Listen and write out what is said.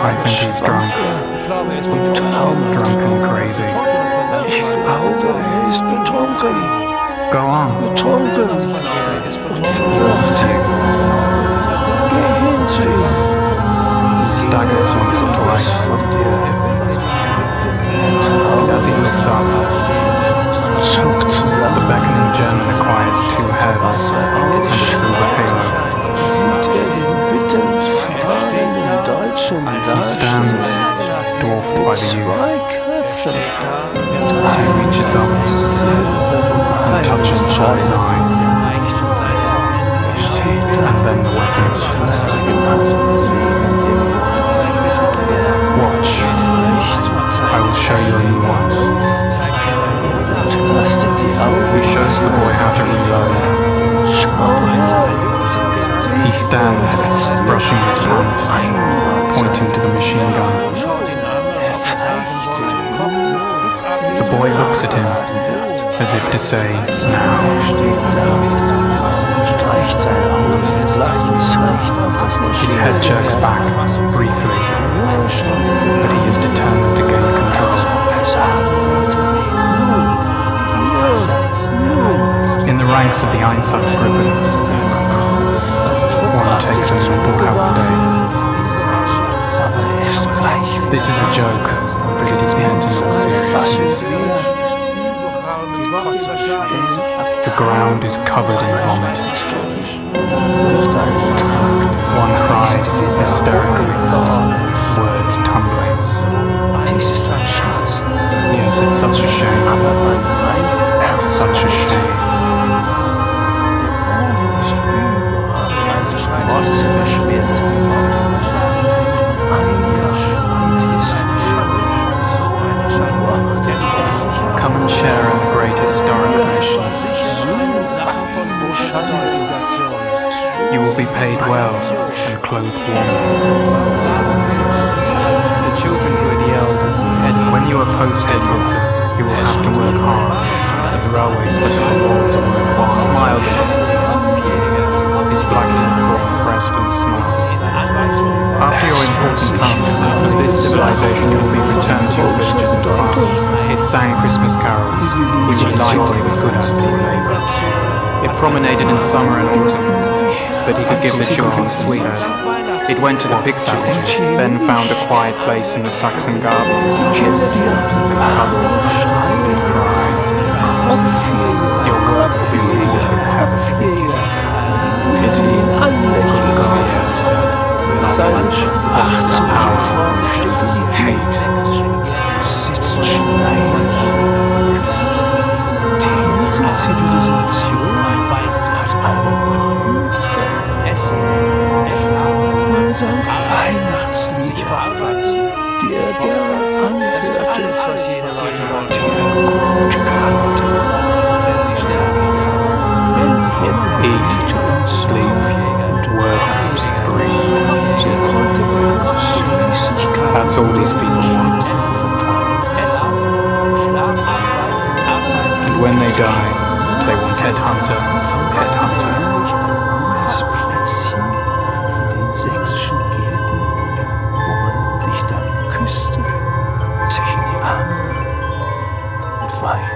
I think he's drunk. Drunk and crazy. Ich glaube, ist betrunken. Go on. Betrunken. Und verwirrt sie. Geh hin zu ihm. He staggers once or twice. Von dir. As he looks up, Zuckt zusammen. the beckoning German acquires two heads and a silver halo. Sieht den bittend fragenden Deutschen da. He stands, dwarfed by the youth. Zwei Köpfe. He reaches up and touches the boy's eyes, and then the weapons. Watch, I will show you a new ones. He shows the boy how to reload. He stands, brushing his pants, pointing to the machine gun. The boy looks at him, as if to say, now. His head jerks back, briefly, but he is determined to gain control. In the ranks of the Einsatzgruppen, one takes a mental health day. This is a joke, but it is meant in all seriousness. The ground is covered in vomit. One cries hysterically, words tumbling. Yes, it's such a shame. Such a shame. Come and share in the great historic mission. You will be paid well and clothed warmly. The children who are the elders, when you are posted, you will have to work hard at the railway station. Smiled at him. His black uniform pressed and smiled. After your important task is complete, this civilization you will be returned to your villages and farms. It sang Christmas carols, which he liked when he was good at for labour. It promenaded in summer and autumn, so that he could give the children sweets. It went to the pictures, then found a quiet place in the Saxon gardens to kiss and cuddle and cry. Your work will be rewarded in heaven. Pity, fear, said, knowledge, hate, Diese Zivilisation hat einen Prüfer. Man sang Weihnachtslieder, die er gerne anhörte, die gut kannte. eat, sleep, work, breathe. That's all these people want. And when they die, they want Headhunter, Headhunter. Plätzchen in den sächsischen Gärten, wo man dich dann küsste, sich in die Arme nahm und weinte.